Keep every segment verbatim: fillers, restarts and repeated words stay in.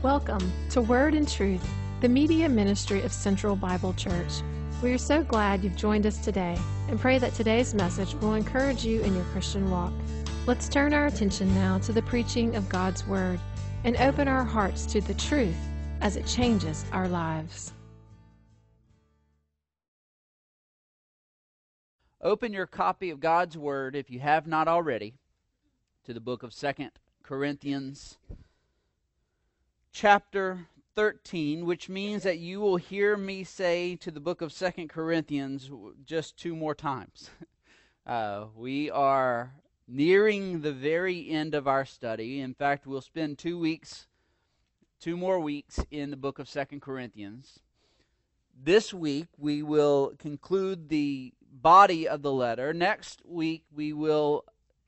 Welcome to Word and Truth, the media ministry of Central Bible Church. We are so glad you've joined us today and pray that today's message will encourage you in your Christian walk. Let's turn our attention now to the preaching of God's Word and open our hearts to the truth as it changes our lives. Open your copy of God's Word, if you have not already, to the book of Second Corinthians, chapter thirteen, which means that you will hear me say to the book of Second Corinthians just two more times. Uh, we are nearing the very end of our study. In fact, we'll spend two weeks, two more weeks in the book of Second Corinthians. This week, we will conclude the body of the letter. Next week, we will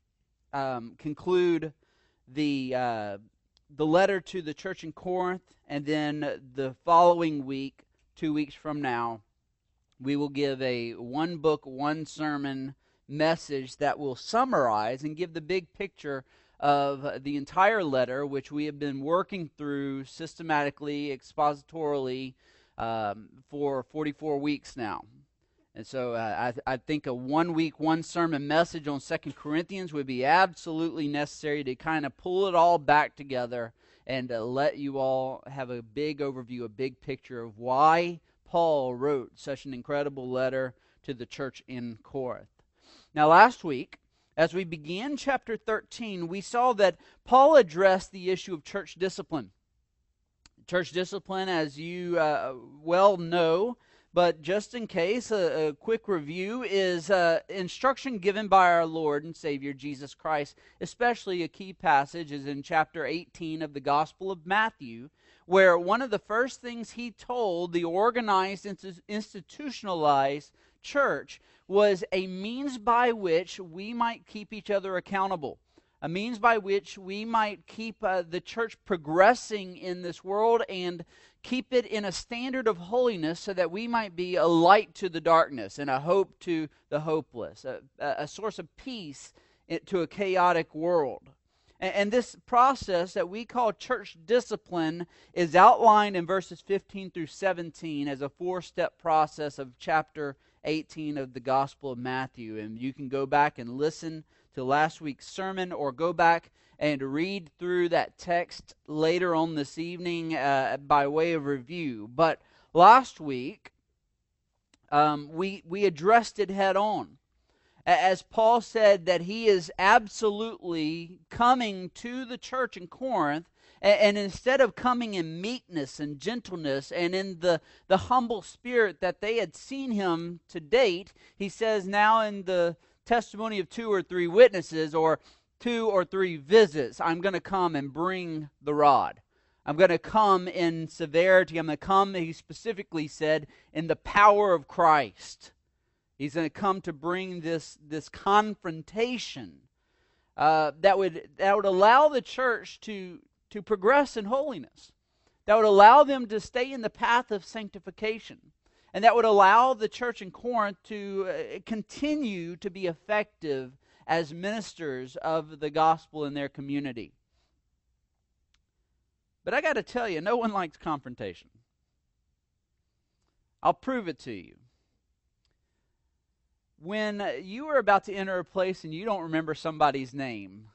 um, conclude the uh, the letter to the church in Corinth, and then the following week, two weeks from now, we will give a one book, one sermon message that will summarize and give the big picture of the entire letter, which we have been working through systematically, expositorily, um, for forty-four weeks now. And so uh, I, I think a one-week, one-sermon message on Second Corinthians would be absolutely necessary to kind of pull it all back together and uh, let you all have a big overview, a big picture of why Paul wrote such an incredible letter to the church in Corinth. Now, last week, as we began chapter thirteen, we saw that Paul addressed the issue of church discipline. Church discipline, as you uh, well know, but just in case, a, a quick review is uh, instruction given by our Lord and Savior Jesus Christ. Especially a key passage is in chapter eighteen of the Gospel of Matthew, where one of the first things he told the organized, institutionalized church was a means by which we might keep each other accountable. A means by which we might keep uh, the church progressing in this world and keep it in a standard of holiness so that we might be a light to the darkness and a hope to the hopeless, a, a source of peace to a chaotic world. And, and this process that we call church discipline is outlined in verses fifteen through seventeen as a four-step process of chapter eighteen of the Gospel of Matthew. And you can go back and listen to last week's sermon or go back and read through that text later on this evening uh, by way of review. But last week, um, we, we addressed it head on. As Paul said that he is absolutely coming to the church in Corinth, and, and instead of coming in meekness and gentleness and in the, the humble spirit that they had seen him to date, he says now in the testimony of two or three witnesses or two or three visits, I'm going to come and bring the rod. I'm going to come in severity. I'm going to come, he specifically said, in the power of Christ. He's going to come to bring this, this confrontation uh, that would that would allow the church to, to progress in holiness. That would allow them to stay in the path of sanctification. And that would allow the church in Corinth to uh, continue to be effective as ministers of the gospel in their community. But I got to tell you, no one likes confrontation. I'll prove it to you. When you are about to enter a place and you don't remember somebody's name,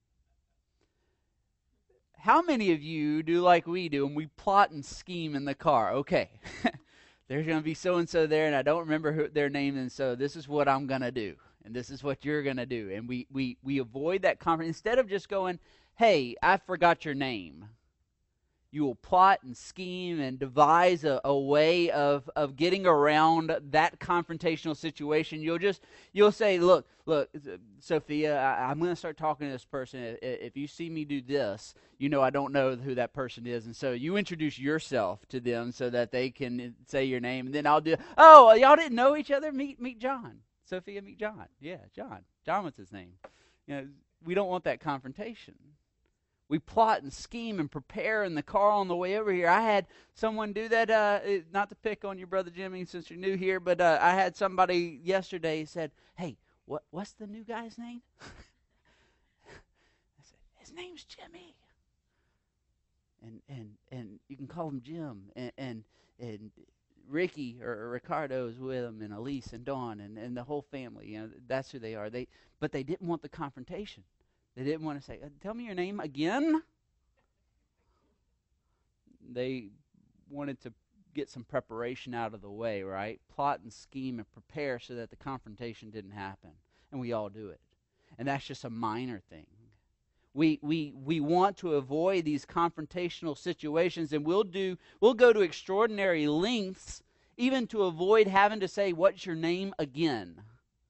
how many of you do like we do and we plot and scheme in the car? Okay. There's going to be so-and-so there, and I don't remember who, their name, and so this is what I'm going to do, and this is what you're going to do. And we, we, we avoid that conflict. Instead of just going, hey, I forgot your name, you will plot and scheme and devise a, a way of, of getting around that confrontational situation. You'll just, you'll say, look, look, Sophia, I, I'm going to start talking to this person. If you see me do this, you know I don't know who that person is. And so you introduce yourself to them so that they can say your name. And then I'll do, oh, y'all didn't know each other? Meet meet John. Sophia, meet John. Yeah, John. John was his name. You know, we don't want that confrontation. We plot and scheme and prepare in the car on the way over here. I had someone do that, uh, not to pick on your brother Jimmy since you're new here, but uh, I had somebody yesterday said, hey, what what's the new guy's name? I said, his name's Jimmy. and and and you can call him Jim, and and, and Ricky or, or Ricardo is with him, and Elise and Dawn and, and the whole family. You know, that's who they are. They but they didn't want the confrontation. They didn't want to say, "Tell me your name again." They wanted to get some preparation out of the way, right? Plot and scheme and prepare so that the confrontation didn't happen. And we all do it. And that's just a minor thing. We we we want to avoid these confrontational situations, and we'll do we'll go to extraordinary lengths even to avoid having to say, "What's your name?" again.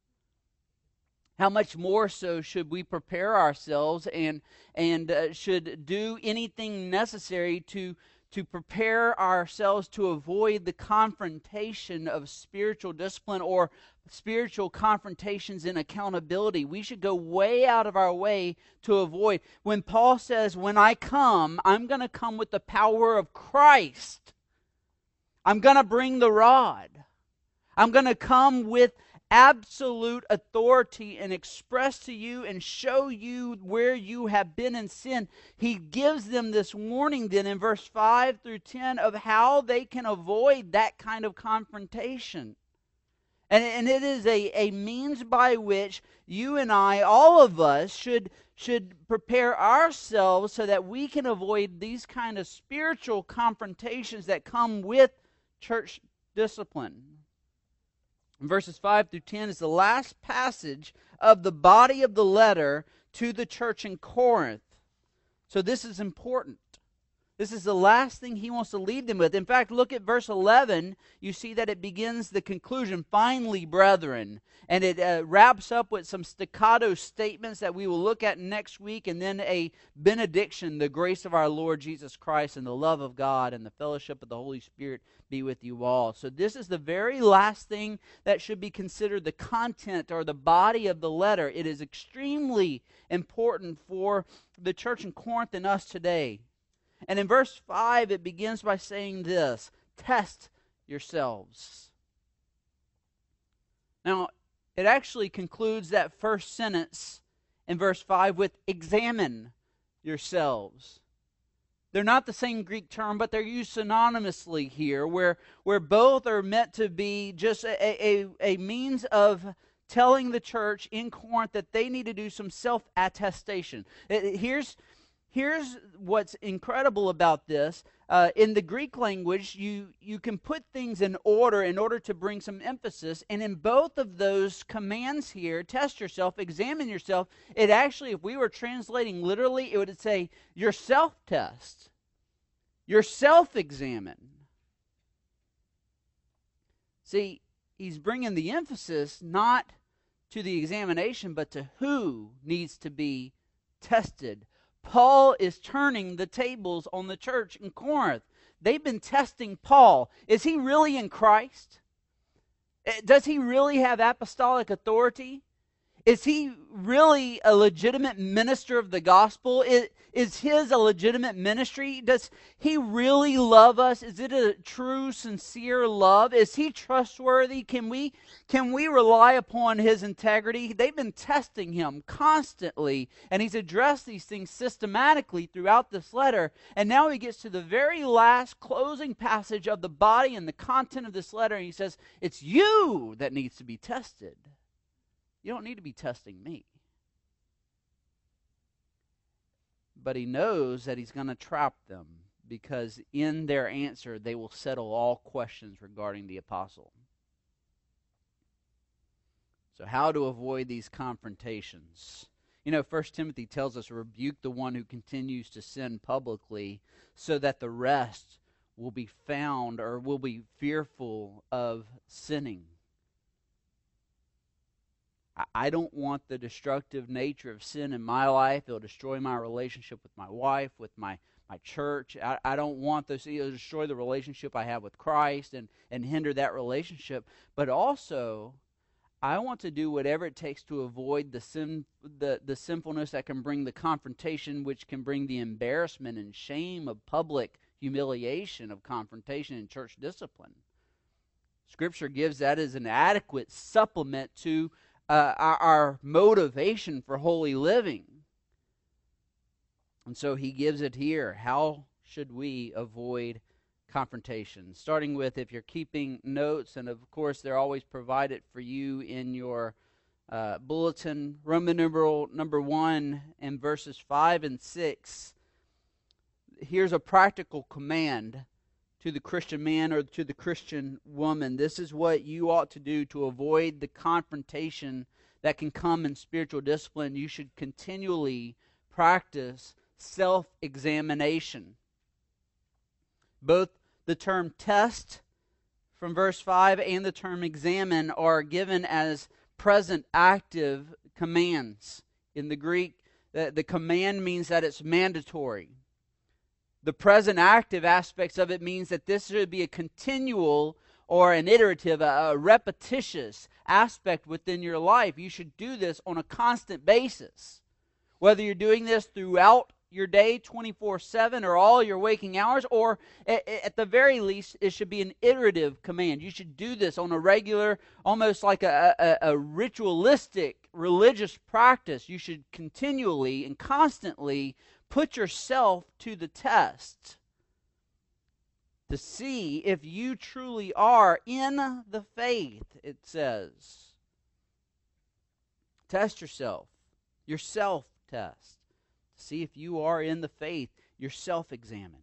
How much more so should we prepare ourselves and and uh, should do anything necessary to to prepare ourselves to avoid the confrontation of spiritual discipline or spiritual confrontations in accountability. We should go way out of our way to avoid. When Paul says, "When I come, I'm going to come with the power of Christ. I'm going to bring the rod. I'm going to come with absolute authority and express to you and show you where you have been in sin." He gives them this warning then in verse five through ten of how they can avoid that kind of confrontation. And, and it is a, a means by which you and I, all of us, should, should prepare ourselves so that we can avoid these kind of spiritual confrontations that come with church discipline. Verses five through ten is the last passage of the body of the letter to the church in Corinth. So this is important. This is the last thing he wants to leave them with. In fact, look at verse eleven. You see that it begins the conclusion, "Finally, brethren." And it uh, wraps up with some staccato statements that we will look at next week, and then a benediction, "The grace of our Lord Jesus Christ and the love of God and the fellowship of the Holy Spirit be with you all." So this is the very last thing that should be considered the content or the body of the letter. It is extremely important for the church in Corinth and us today. And in verse five, it begins by saying this, "Test yourselves." Now, it actually concludes that first sentence in verse five with "examine yourselves." They're not the same Greek term, but they're used synonymously here, where, where both are meant to be just a, a, a means of telling the church in Corinth that they need to do some self-attestation. Here's... Here's what's incredible about this. Uh, in the Greek language, you, you can put things in order in order to bring some emphasis. And in both of those commands here, test yourself, examine yourself, it actually, if we were translating literally, it would say your self-test, your self-examine. See, he's bringing the emphasis not to the examination, but to who needs to be tested. Paul is turning the tables on the church in Corinth. They've been testing Paul. Is he really in Christ? Does he really have apostolic authority? Is he really a legitimate minister of the gospel? Is, is his a legitimate ministry? Does he really love us? Is it a true, sincere love? Is he trustworthy? Can we, can we rely upon his integrity? They've been testing him constantly, and he's addressed these things systematically throughout this letter. And now he gets to the very last closing passage of the body and the content of this letter, and he says, it's you that needs to be tested. You don't need to be testing me. But he knows that he's going to trap them, because in their answer they will settle all questions regarding the apostle. So how to avoid these confrontations? You know, First Timothy tells us, rebuke the one who continues to sin publicly, so that the rest will be found or will be fearful of sinning. I don't want the destructive nature of sin in my life. It'll destroy my relationship with my wife, with my, my church. I, I don't want this. It'll destroy the relationship I have with Christ and, and hinder that relationship. But also, I want to do whatever it takes to avoid the sin, the, the sinfulness that can bring the confrontation, which can bring the embarrassment and shame of public humiliation of confrontation and church discipline. Scripture gives that as an adequate supplement to Uh, our, our motivation for holy living. And so he gives it here. How should we avoid confrontation? Starting with, if you're keeping notes, and of course they're always provided for you in your uh, bulletin, Roman numeral number one and verses five and six. Here's a practical command to the Christian man or to the Christian woman. This is what you ought to do to avoid the confrontation that can come in spiritual discipline. You should continually practice self-examination. Both the term test from verse five and the term examine are given as present active commands. In the Greek, the, the command means that it's mandatory. The present active aspects of it means that this should be a continual or an iterative, a, a repetitious aspect within your life. You should do this on a constant basis. Whether you're doing this throughout your day, twenty-four seven, or all your waking hours, or at, at the very least, it should be an iterative command. You should do this on a regular, almost like a, a, a ritualistic religious practice. You should continually and constantly put yourself to the test to see if you truly are in the faith, it says. Test yourself. Your self-test. See if you are in the faith. Your self-examine.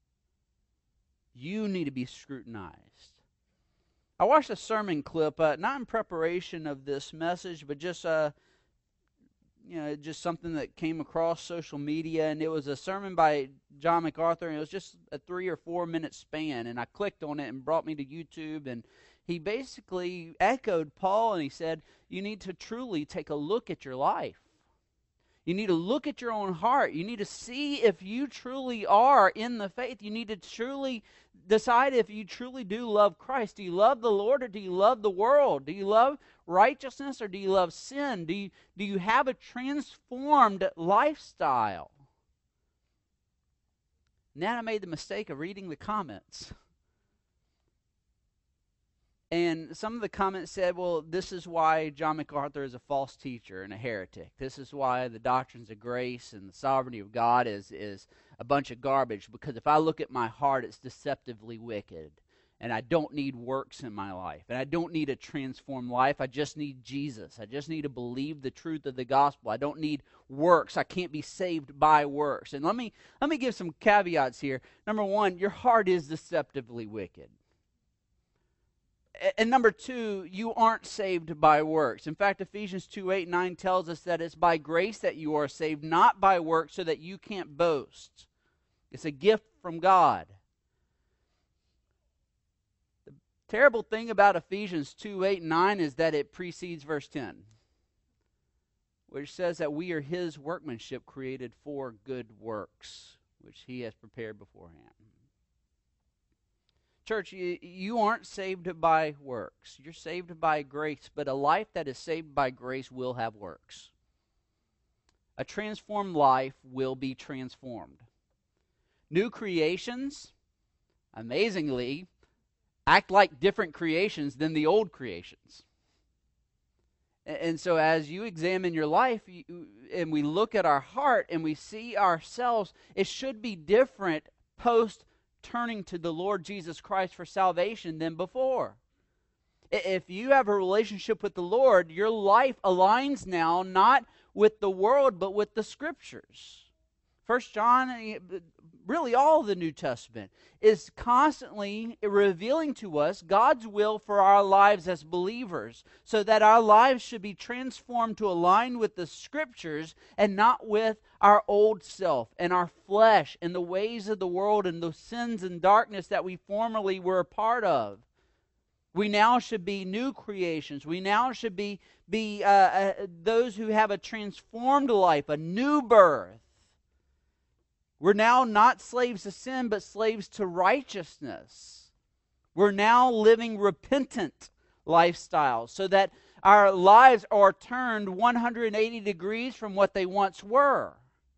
You need to be scrutinized. I watched a sermon clip, uh, not in preparation of this message, but just uh, you know, just something that came across social media, and it was a sermon by John MacArthur, and it was just a three or four minute span, and I clicked on it and brought me to YouTube, and he basically echoed Paul, and he said, you need to truly take a look at your life. You need to look at your own heart. You need to see if you truly are in the faith. You need to truly decide if you truly do love Christ. Do you love the Lord, or do you love the world? Do you love righteousness, or do you love sin? Do you, do you have a transformed lifestyle? And then I made the mistake of reading the comments. And some of the comments said, well, this is why John MacArthur is a false teacher and a heretic. This is why the doctrines of grace and the sovereignty of God is, is a bunch of garbage, because if I look at my heart, it's deceptively wicked. And I don't need works in my life. And I don't need a transformed life. I just need Jesus. I just need to believe the truth of the gospel. I don't need works. I can't be saved by works. And let me, let me give some caveats here. Number one, your heart is deceptively wicked. And number two, you aren't saved by works. In fact, Ephesians two, eight, nine tells us that it's by grace that you are saved, not by works, so that you can't boast. It's a gift from God. The terrible thing about Ephesians two, eight, and nine is that it precedes verse ten, which says that we are His workmanship, created for good works, which He has prepared beforehand. Church, you, you aren't saved by works. You're saved by grace, but a life that is saved by grace will have works. A transformed life will be transformed. New creations, amazingly, act like different creations than the old creations. And, and so as you examine your life, you, and we look at our heart, and we see ourselves, it should be different post turning to the Lord Jesus Christ for salvation than before. If you have a relationship with the Lord, your life aligns now not with the world but with the Scriptures. First John, really all the New Testament, is constantly revealing to us God's will for our lives as believers, so that our lives should be transformed to align with the Scriptures and not with our old self and our flesh and the ways of the world and the sins and darkness that we formerly were a part of. We now should be new creations. We now should be, be uh, uh, those who have a transformed life, a new birth. We're now not slaves to sin, but slaves to righteousness. We're now living repentant lifestyles, so that our lives are turned one hundred eighty degrees from what they once were.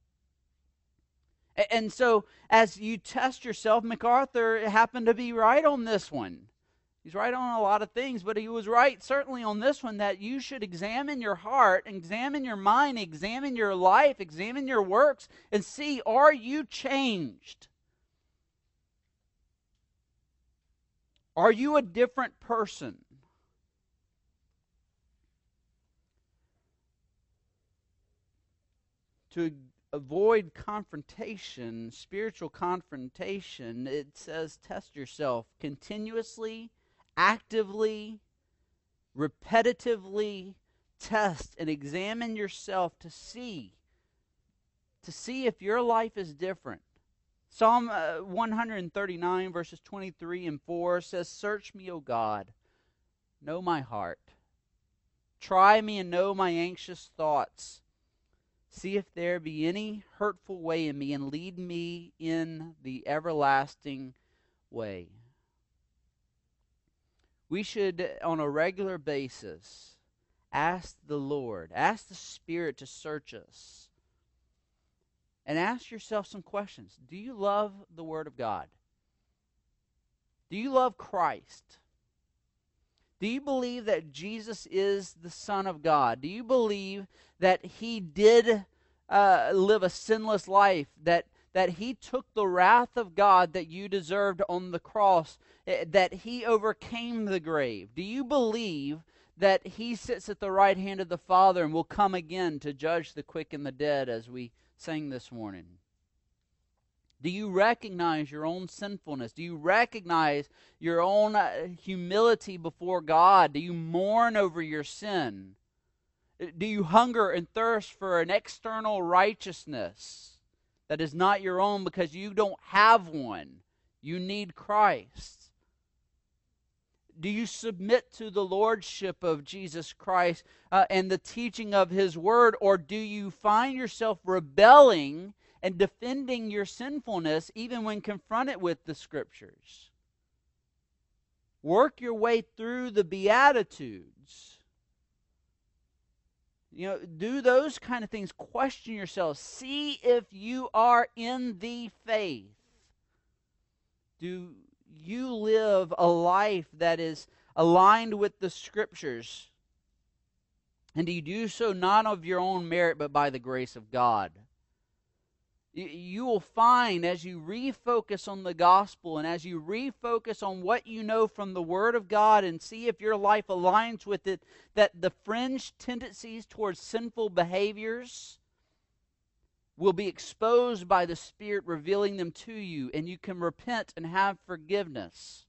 And so, as you test yourself, MacArthur happened to be right on this one. He's right on a lot of things, but he was right certainly on this one, that you should examine your heart, examine your mind, examine your life, examine your works, and see, are you changed? Are you a different person? To avoid confrontation, spiritual confrontation, it says test yourself continuously, actively, repetitively. Test and examine yourself to see, to see if your life is different. Psalm uh, one thirty-nine verses twenty-three and four says, "Search me, O God, know my heart. Try me and know my anxious thoughts. See if there be any hurtful way in me, and lead me in the everlasting way." We should, on a regular basis, ask the Lord, ask the Spirit to search us. And ask yourself some questions. Do you love the Word of God? Do you love Christ? Do you believe that Jesus is the Son of God? Do you believe that He did uh, live a sinless life, that, that He took the wrath of God that you deserved on the cross, that He overcame the grave? Do you believe that He sits at the right hand of the Father and will come again to judge the quick and the dead, as we sang this morning? Do you recognize your own sinfulness? Do you recognize your own uh, humility before God? Do you mourn over your sin? Do you hunger and thirst for an external righteousness that is not your own because you don't have one? You need Christ. Do you submit to the lordship of Jesus Christ uh, and the teaching of His Word, or do you find yourself rebelling and defending your sinfulness even when confronted with the Scriptures? Work your way through the Beatitudes. You know, do those kind of things. Question yourself. See if you are in the faith. Do you live a life that is aligned with the Scriptures? And do you do so not of your own merit, but by the grace of God? You will find, as you refocus on the gospel and as you refocus on what you know from the Word of God and see if your life aligns with it, that the fringe tendencies towards sinful behaviors will be exposed by the Spirit revealing them to you, and you can repent and have forgiveness.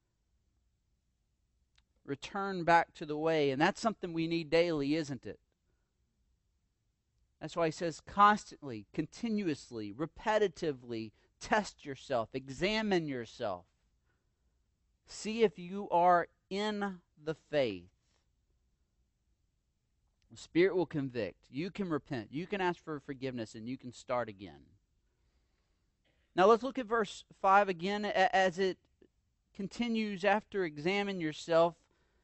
Return back to the way, and that's something we need daily, isn't it? That's why he says constantly, continuously, repetitively, test yourself, examine yourself. See if you are in the faith. The Spirit will convict. You can repent. You can ask for forgiveness, and you can start again. Now let's look at verse five again as it continues after examine yourself.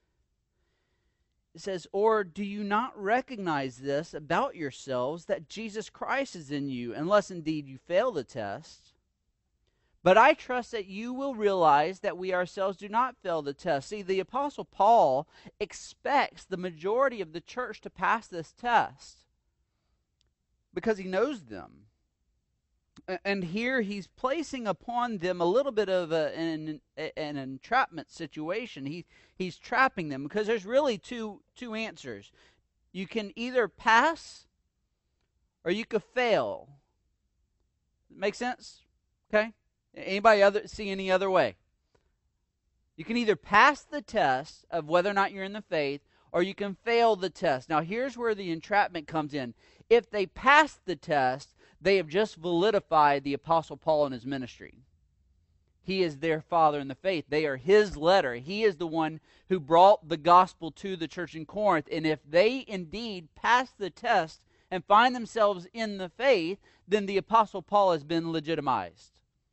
It says, "Or do you not recognize this about yourselves, that Jesus Christ is in you, unless indeed you fail the test? But I trust that you will realize that we ourselves do not fail the test." See, the Apostle Paul expects the majority of the church to pass this test because he knows them. And here he's placing upon them a little bit of a, an, an entrapment situation. He, he's trapping them because there's really two, two answers. You can either pass or you could fail. Make sense? Okay? Anybody other see any other way? You can either pass the test of whether or not you're in the faith, or you can fail the test. Now here's where the entrapment comes in. If they pass the test, they have just validified the Apostle Paul and his ministry. He is their father in the faith. They are his letter. He is the one who brought the gospel to the church in Corinth. And if they indeed pass the test and find themselves in the faith, then the Apostle Paul has been legitimized.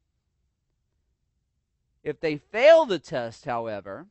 If they fail the test, however,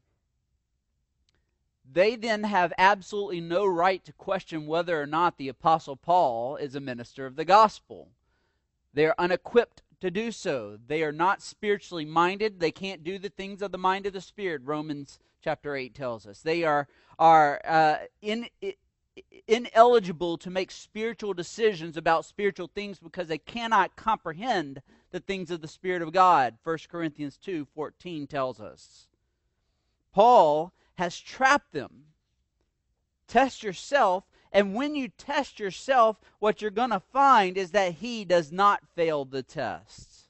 they then have absolutely no right to question whether or not the Apostle Paul is a minister of the gospel. They are unequipped to do so. They are not spiritually minded. They can't do the things of the mind of the Spirit, Romans chapter eight tells us. They are, are uh, in, in, ineligible to make spiritual decisions about spiritual things because they cannot comprehend the things of the Spirit of God, First Corinthians two fourteen tells us. Paul has trapped them. Test yourself, and when you test yourself, what you're going to find is that he does not fail the test.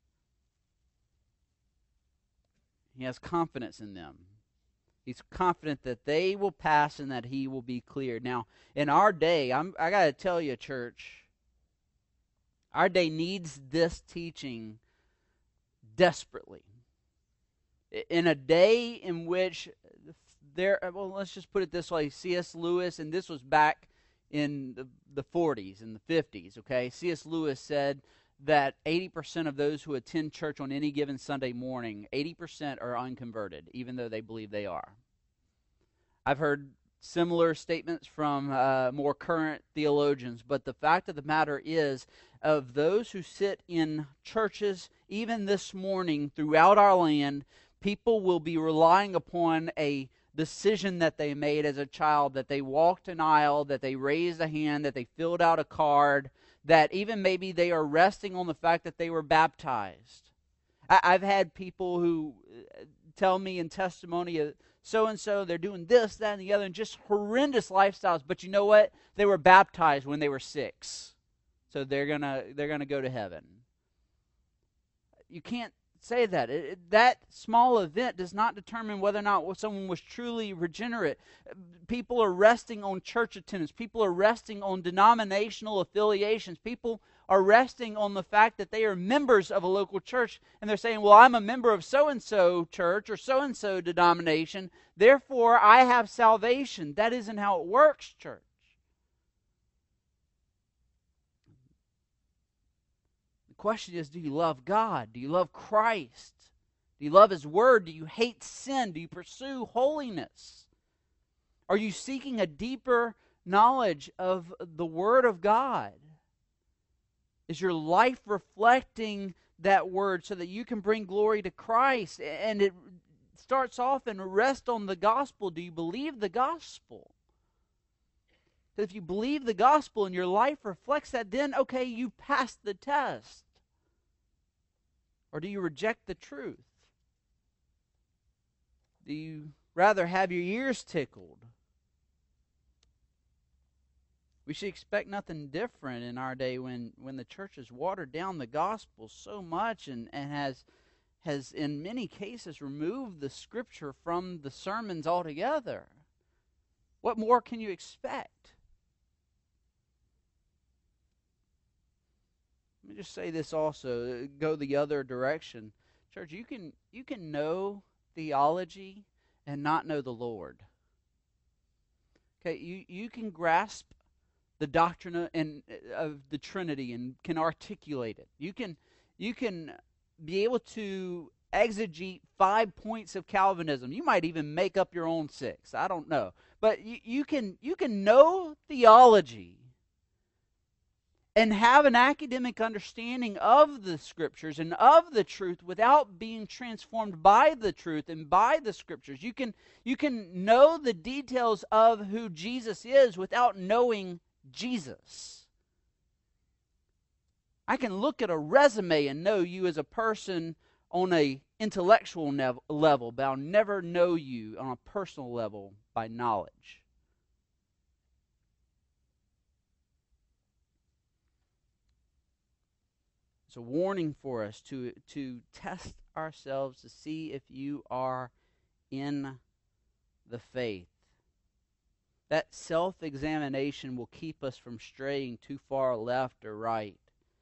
He has confidence in them. He's confident that they will pass and that he will be cleared. Now, in our day, I'm, I got to tell you, church, our day needs this teaching desperately. In a day in which there, well, let's just put it this way, C S. Lewis, and this was back in the, the forties and the fifties, okay? C S. Lewis said that eighty percent of those who attend church on any given Sunday morning, eighty percent are unconverted, even though they believe they are. I've heard similar statements from uh, more current theologians, but the fact of the matter is, of those who sit in churches, even this morning throughout our land, people will be relying upon a decision that they made as a child, that they walked an aisle, that they raised a hand, that they filled out a card, that even maybe they are resting on the fact that they were baptized. I, I've had people who tell me in testimony of so-and-so, they're doing this, that, and the other, and just horrendous lifestyles, but you know what? They were baptized when they were six, so they're gonna they're gonna go to heaven. You can't say that. It, it, that small event does not determine whether or not someone was truly regenerate. People are resting on church attendance. People are resting on denominational affiliations. People are resting on the fact that they are members of a local church, and they're saying, well, I'm a member of so-and-so church or so-and-so denomination, therefore I have salvation. That isn't how it works, church. The question is, do you love God? Do you love Christ? Do you love His Word? Do you hate sin? Do you pursue holiness? Are you seeking a deeper knowledge of the Word of God? Is your life reflecting that Word so that you can bring glory to Christ? And it starts off and rests on the gospel. Do you believe the gospel? Because if you believe the gospel and your life reflects that, then, okay, you passed the test. Or do you reject the truth? Do you rather have your ears tickled? We should expect nothing different in our day when, when the church has watered down the gospel so much and, and has, has, in many cases, removed the Scripture from the sermons altogether. What more can you expect? Let me just say this also, go the other direction. Church, you can you can know theology and not know the Lord. Okay, you, you can grasp the doctrine of, and, of the Trinity and can articulate it. You can you can be able to exegete five points of Calvinism. You might even make up your own six. I don't know. But you, you can you can know theology and have an academic understanding of the Scriptures and of the truth without being transformed by the truth and by the Scriptures. You can, you can know the details of who Jesus is without knowing Jesus. I can look at a resume and know you as a person on an intellectual nev- level, but I'll never know you on a personal level by knowledge. It's a warning for us to, to test ourselves to see if you are in the faith. That self-examination will keep us from straying too far left or right.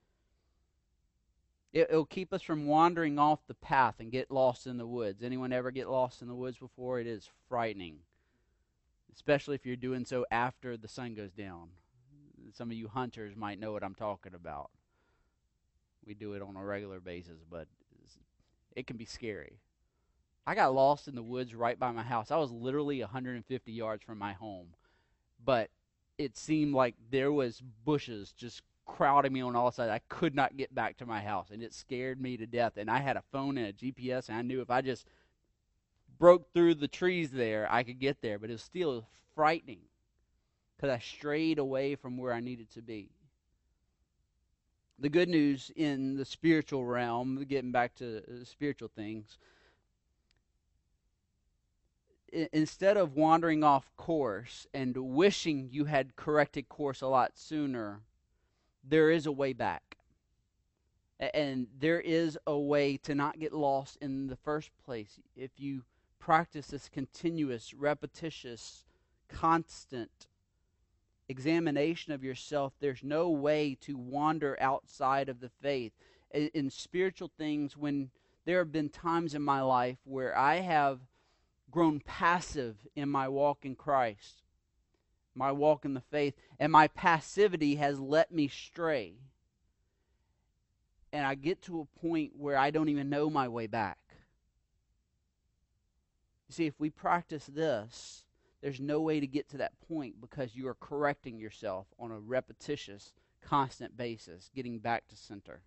It, it'll keep us from wandering off the path and get lost in the woods. Anyone ever get lost in the woods before? It is frightening, especially if you're doing so after the sun goes down. Some of you hunters might know what I'm talking about. We do it on a regular basis, but it can be scary. I got lost in the woods right by my house. I was literally one hundred fifty yards from my home, but it seemed like there was bushes just crowding me on all sides. I could not get back to my house, and it scared me to death. And I had a phone and a G P S, and I knew if I just broke through the trees there, I could get there. But it was still frightening because I strayed away from where I needed to be. The good news in the spiritual realm, getting back to uh, spiritual things, I- instead of wandering off course and wishing you had corrected course a lot sooner, there is a way back. A- And there is a way to not get lost in the first place. If you practice this continuous, repetitious, constant examination of yourself, there's no way to wander outside of the faith. In, in spiritual things, when there have been times in my life where I have grown passive in my walk in Christ, my walk in the faith, and my passivity has let me stray. And I get to a point where I don't even know my way back. You see, if we practice this, there's no way to get to that point because you are correcting yourself on a repetitious, constant basis, getting back to center.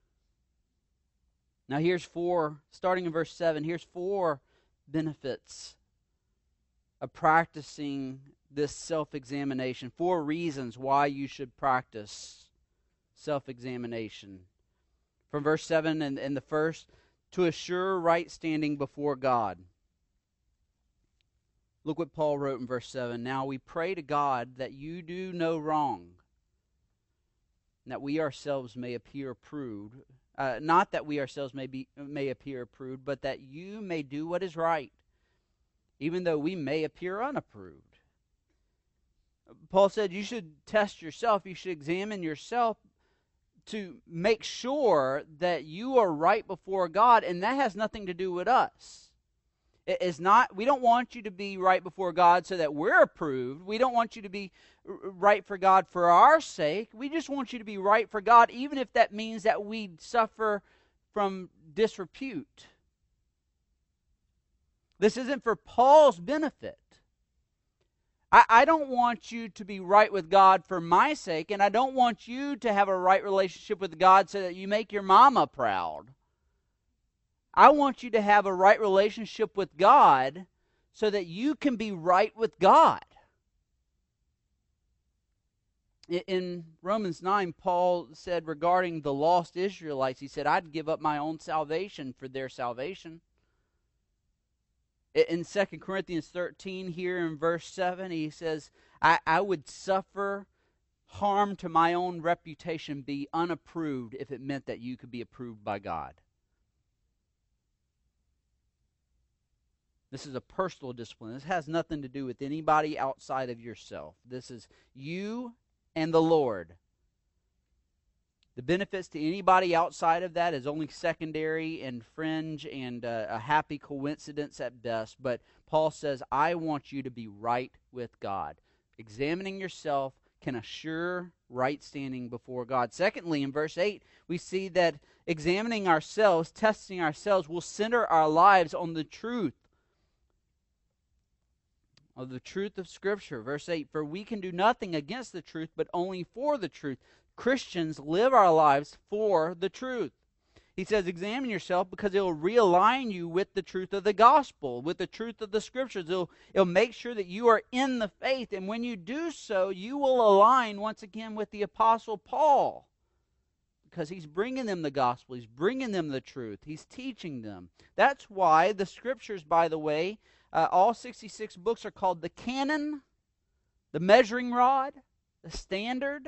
Now here's four, starting in verse seven, here's four benefits of practicing this self-examination. Four reasons why you should practice self-examination. From verse seven and, and the first, to assure right standing before God. Look what Paul wrote in verse seven. Now we pray to God that you do no wrong, and that we ourselves may appear approved. Uh, not that we ourselves may be may appear approved, but that you may do what is right, even though we may appear unapproved. Paul said you should test yourself, you should examine yourself to make sure that you are right before God, and that has nothing to do with us. It is not, we don't want you to be right before God so that we're approved. We don't want you to be right for God for our sake. We just want you to be right for God, even if that means that we suffer from disrepute. This isn't for Paul's benefit. I, I don't want you to be right with God for my sake, and I don't want you to have a right relationship with God so that you make your mama proud. I want you to have a right relationship with God so that you can be right with God. In Romans nine, Paul said regarding the lost Israelites, he said, I'd give up my own salvation for their salvation. In Second Corinthians thirteen, here in verse seven, he says, I, I would suffer harm to my own reputation, be unapproved, if it meant that you could be approved by God. This is a personal discipline. This has nothing to do with anybody outside of yourself. This is you and the Lord. The benefits to anybody outside of that is only secondary and fringe and uh, a happy coincidence at best. But Paul says, I want you to be right with God. Examining yourself can assure right standing before God. Secondly, in verse eight, we see that examining ourselves, testing ourselves, will center our lives on the truth. Of the truth of Scripture. Verse eight, for we can do nothing against the truth, but only for the truth. Christians live our lives for the truth. He says, examine yourself because it will realign you with the truth of the gospel, with the truth of the Scriptures. It'll, it'll make sure that you are in the faith, and when you do so, you will align once again with the Apostle Paul, because he's bringing them the gospel, he's bringing them the truth, he's teaching them. That's why the Scriptures, by the way, Uh, all sixty-six books are called the canon, the measuring rod, the standard.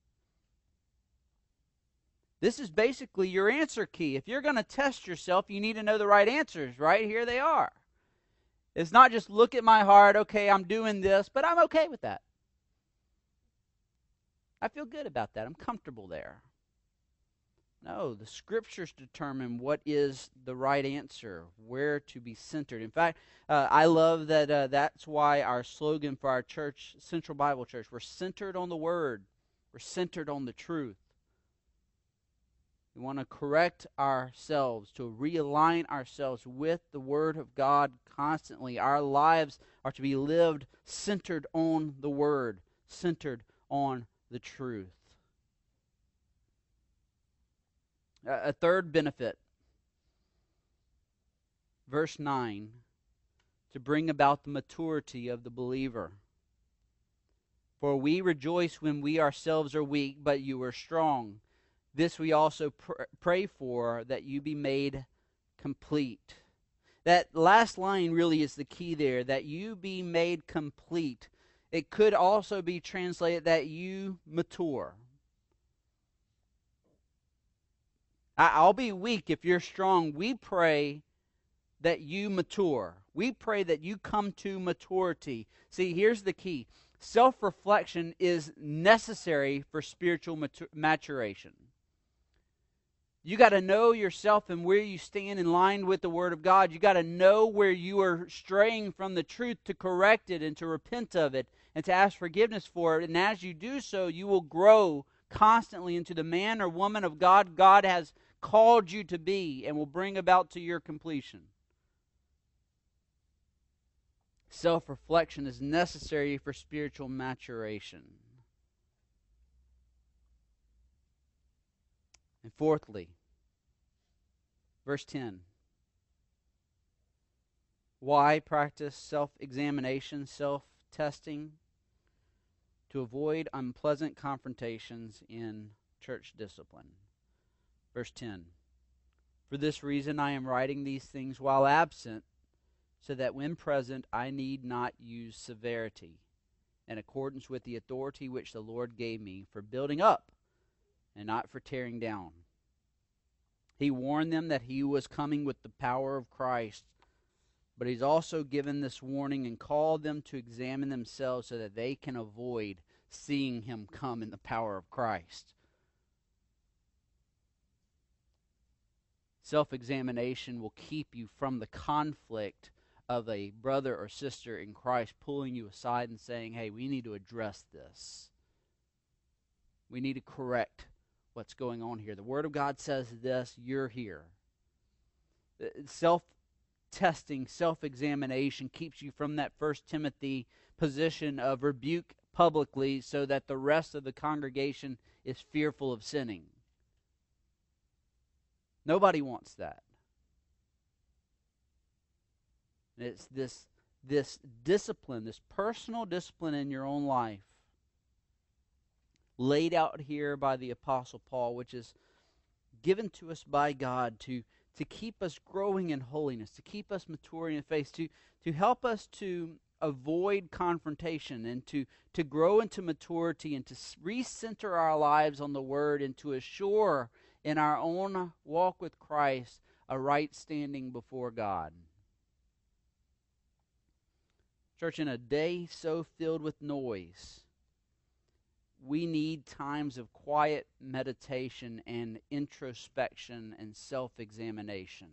This is basically your answer key. If you're going to test yourself, you need to know the right answers, right? Here they are. It's not just look at my heart, okay, I'm doing this, but I'm okay with that. I feel good about that. I'm comfortable there. No, the Scriptures determine what is the right answer, where to be centered. In fact, uh, I love that uh, that's why our slogan for our church, Central Bible Church, we're centered on the Word. We're centered on the truth. We want to correct ourselves, to realign ourselves with the Word of God constantly. Our lives are to be lived centered on the Word, centered on the truth. A third benefit, verse nine, to bring about the maturity of the believer. For we rejoice when we ourselves are weak, but you are strong. This we also pr- pray for, that you be made complete. That last line really is the key there, that you be made complete. It could also be translated that you mature. I'll be weak if you're strong. We pray that you mature. We pray that you come to maturity. See, here's the key. Self-reflection is necessary for spiritual matur- maturation. You got to know yourself and where you stand in line with the Word of God. You got to know where you are straying from the truth to correct it and to repent of it and to ask forgiveness for it. And as you do so, you will grow constantly into the man or woman of God God has called you to be and will bring about to your completion. Self-reflection is necessary for spiritual maturation. And fourthly, verse ten. Why practice self-examination, self-testing? To avoid unpleasant confrontations in church discipline. Verse ten. For this reason I am writing these things while absent, so that when present I need not use severity, in accordance with the authority which the Lord gave me for building up and not for tearing down. He warned them that he was coming with the power of Christ, but he's also given this warning and called them to examine themselves so that they can avoid seeing him come in the power of Christ. Self-examination will keep you from the conflict of a brother or sister in Christ pulling you aside and saying, hey, we need to address this. We need to correct what's going on here. The Word of God says this, you're here. Self-testing, self-examination keeps you from that First Timothy position of rebuke publicly so that the rest of the congregation is fearful of sinning. Nobody wants that. It's this, this discipline, this personal discipline in your own life, laid out here by the Apostle Paul, which is given to us by God to, to keep us growing in holiness, to keep us maturing in faith, to, to help us to avoid confrontation and to, to grow into maturity and to recenter our lives on the Word and to assure in our own walk with Christ a right standing before God. Church, in a day so filled with noise, we need times of quiet meditation and introspection and self-examination.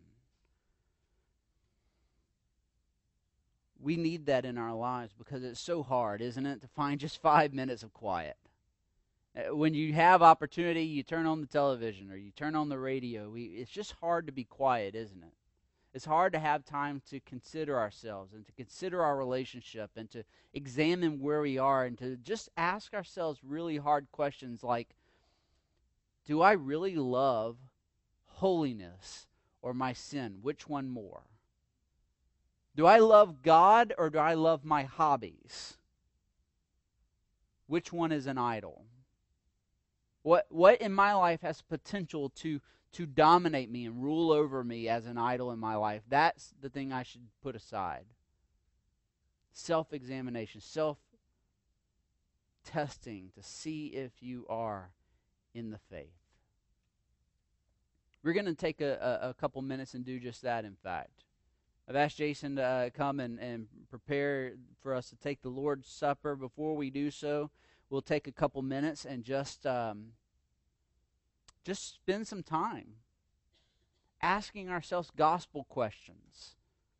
We need that in our lives because it's so hard, isn't it, to find just five minutes of quiet. When you have opportunity, you turn on the television or you turn on the radio. We, it's just hard to be quiet, isn't it? It's hard to have time to consider ourselves and to consider our relationship and to examine where we are and to just ask ourselves really hard questions like, do I really love holiness or my sin? Which one more? Do I love God or do I love my hobbies? Which one is an idol? What what in my life has potential to to dominate me and rule over me as an idol in my life? That's the thing I should put aside. Self-examination, self-testing to see if you are in the faith. We're going to take a, a, a couple minutes and do just that, in fact. I've asked Jason to uh, come and, and prepare for us to take the Lord's Supper. Before we do so, we'll take a couple minutes and just um, just spend some time asking ourselves gospel questions.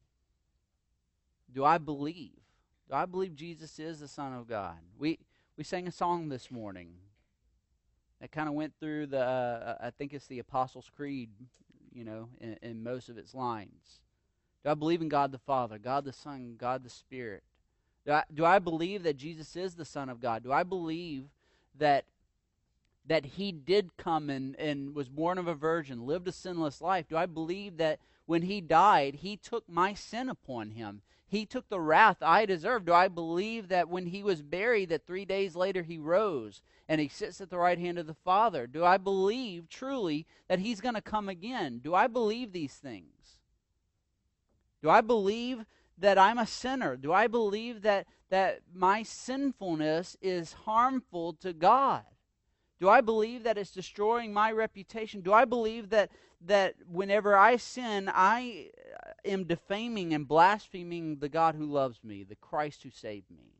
Do I believe? Do I believe Jesus is the Son of God? We we sang a song this morning that kind of went through the, uh, I think it's the Apostles' Creed, you know, in, in most of its lines. Do I believe in God the Father, God the Son, God the Spirit? Do I, do I believe that Jesus is the Son of God? Do I believe that that he did come and, and was born of a virgin, lived a sinless life? Do I believe that when he died, he took my sin upon him? He took the wrath I deserved. Do I believe that when he was buried, that three days later he rose and he sits at the right hand of the Father? Do I believe truly that he's going to come again? Do I believe these things? Do I believe that I'm a sinner? Do I believe that, that my sinfulness is harmful to God? Do I believe that it's destroying my reputation? Do I believe that, that whenever I sin, I am defaming and blaspheming the God who loves me, the Christ who saved me?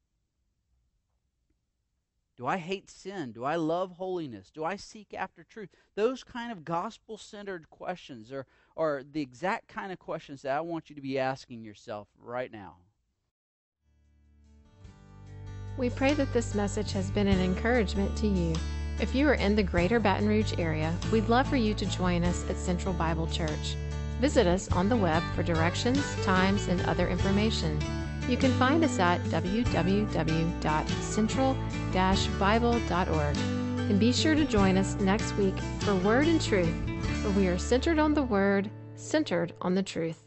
Do I hate sin? Do I love holiness? Do I seek after truth? Those kind of gospel-centered questions are, are the exact kind of questions that I want you to be asking yourself right now. We pray that this message has been an encouragement to you. If you are in the greater Baton Rouge area, we'd love for you to join us at Central Bible Church. Visit us on the web for directions, times, and other information. You can find us at w w w dot central dash bible dot org. And be sure to join us next week for Word and Truth, where we are centered on the Word, centered on the truth.